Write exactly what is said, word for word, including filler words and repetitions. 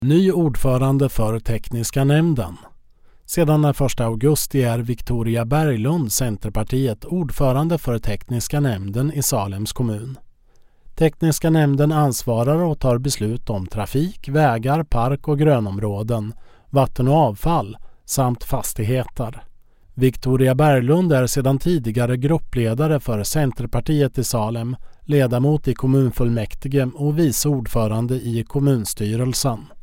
Ny ordförande för tekniska nämnden. Sedan den första augusti är Victoria Berglund, Centerpartiet, ordförande för tekniska nämnden i Salems kommun. Tekniska nämnden ansvarar och tar beslut om trafik, vägar, park- och grönområden, vatten och avfall samt fastigheter. Victoria Berglund är sedan tidigare gruppledare för Centerpartiet i Salem, ledamot i kommunfullmäktige och vice ordförande i kommunstyrelsen.